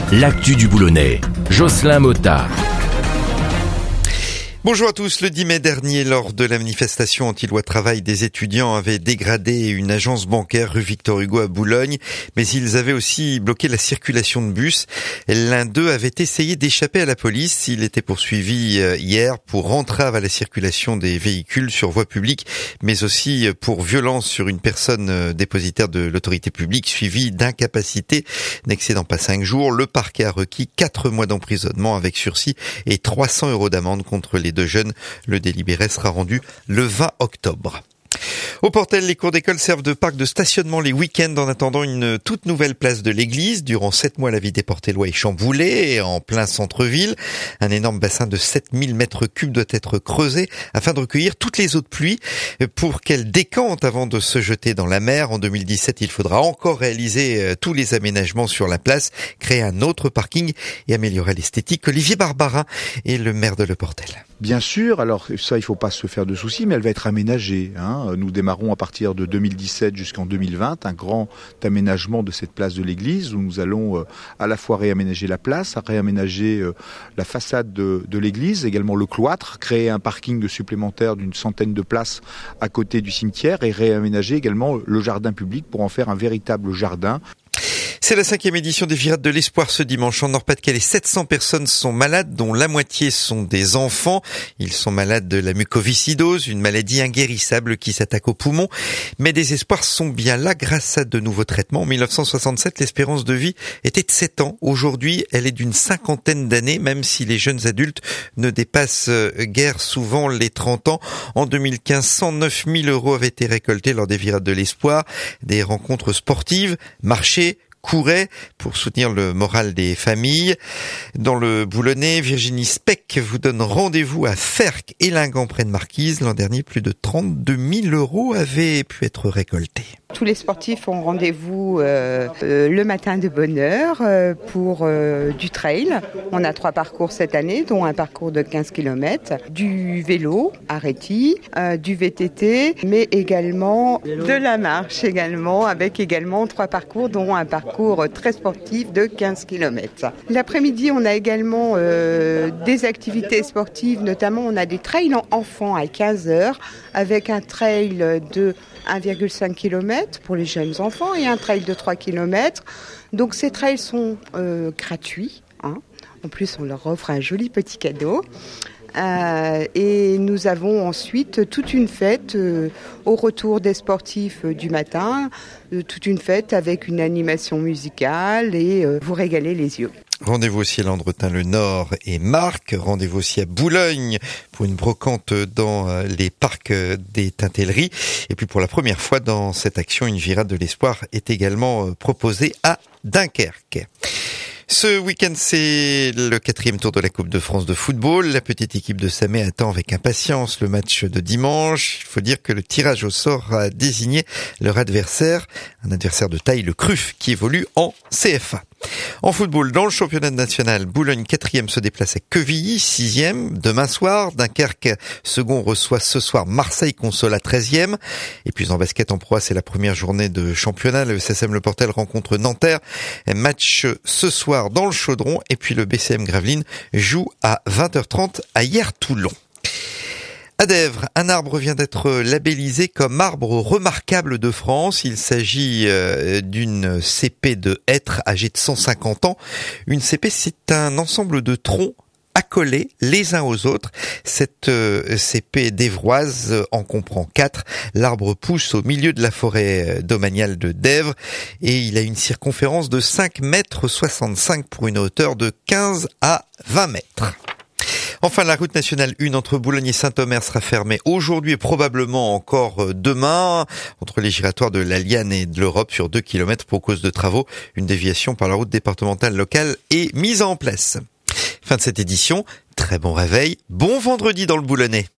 l'actu du Boulonnais. Jocelyn Mottard. Bonjour à tous. Le 10 mai dernier, lors de la manifestation anti-loi travail, des étudiants avaient dégradé une agence bancaire rue Victor Hugo à Boulogne, mais ils avaient aussi bloqué la circulation de bus. L'un d'eux avait essayé d'échapper à la police. Il était poursuivi hier pour entrave à la circulation des véhicules sur voie publique, mais aussi pour violence sur une personne dépositaire de l'autorité publique, suivie d'incapacité n'excédant pas 5 jours. Le parquet a requis 4 mois d'emprisonnement avec sursis et 300 € d'amende contre les deux jeunes. Le délibéré sera rendu le 20 octobre. Au Portel, les cours d'école servent de parc de stationnement les week-ends en attendant une toute nouvelle place de l'église. Durant 7 mois, la vie des Portellois est chamboulée en plein centre-ville. Un énorme bassin de 7000 mètres cubes doit être creusé afin de recueillir toutes les eaux de pluie pour qu'elles décantent avant de se jeter dans la mer. En 2017, il faudra encore réaliser tous les aménagements sur la place, créer un autre parking et améliorer l'esthétique. Olivier Barbarin est le maire de Le Portel. Bien sûr, alors ça, il ne faut pas se faire de soucis, mais elle va être aménagée. Nous démarrons à partir de 2017 jusqu'en 2020 un grand aménagement de cette place de l'église où nous allons à la fois réaménager la place, réaménager la façade de l'église, également le cloître, créer un parking supplémentaire d'une centaine de places à côté du cimetière et réaménager également le jardin public pour en faire un véritable jardin. C'est la 5e édition des Virades de l'Espoir ce dimanche. En Nord-Pas-de-Calais, 700 personnes sont malades, dont la moitié sont des enfants. Ils sont malades de la mucoviscidose, une maladie inguérissable qui s'attaque aux poumons. Mais des espoirs sont bien là grâce à de nouveaux traitements. En 1967, l'espérance de vie était de 7 ans. Aujourd'hui, elle est d'une 50aine d'années, même si les jeunes adultes ne dépassent guère souvent les 30 ans. En 2015, 109 000 € avaient été récoltés lors des Virades de l'Espoir. Des rencontres sportives, marchés, courait pour soutenir le moral des familles. Dans le Boulonnais, Virginie Speck vous donne rendez-vous à Ferq et Lingan près de Marquise. L'an dernier, plus de 32 000 € avaient pu être récoltés. Tous les sportifs ont rendez-vous le matin de bonne heure pour du trail. On a 3 parcours cette année, dont un parcours de 15 km, du vélo, arrêti, du VTT, mais également de la marche également, avec également 3 parcours, dont un parcours très sportif de 15 km. L'après-midi, on a également des activités sportives, notamment on a des trails enfants à 15 heures, avec un trail de 1,5 km pour les jeunes enfants et un trail de 3 km. Donc ces trails sont gratuits. En plus, on leur offre un joli petit cadeau. Et nous avons ensuite toute une fête au retour des sportifs du matin, toute une fête avec une animation musicale et vous régaler les yeux. Rendez-vous aussi à Landretin-le-Nord et Marcq. Rendez-vous aussi à Boulogne pour une brocante dans les parcs des Tintelleries. Et puis pour la première fois dans cette action, une virade de l'espoir est également proposée à Dunkerque. Ce week-end, c'est le 4e tour de la Coupe de France de football. La petite équipe de Samet attend avec impatience le match de dimanche. Il faut dire que le tirage au sort a désigné leur adversaire, un adversaire de taille, le CRUF, qui évolue en CFA. En football, dans le championnat national, Boulogne 4e se déplace à Quevilly, 6e demain soir. Dunkerque second reçoit ce soir Marseille Consola 13e. Et puis en basket en proie, c'est la première journée de championnat. Le SSM Le Portel rencontre Nanterre. Match ce soir dans le Chaudron. Et puis le BCM Gravelines joue à 20h30 à Hyères-Toulon. À Dèvres, un arbre vient d'être labellisé comme arbre remarquable de France. Il s'agit d'une cépée de hêtre âgée de 150 ans. Une cépée, c'est un ensemble de troncs accolés les uns aux autres. Cette cépée dévroise en comprend 4. L'arbre pousse au milieu de la forêt domaniale de Dèvres et il a une circonférence de 5,65 m pour une hauteur de 15 à 20 mètres. Enfin, la route nationale 1 entre Boulogne et Saint-Omer sera fermée aujourd'hui et probablement encore demain entre les giratoires de la Liane et de l'Europe sur 2 km pour cause de travaux. Une déviation par la route départementale locale est mise en place. Fin de cette édition. Très bon réveil. Bon vendredi dans le Boulonnais.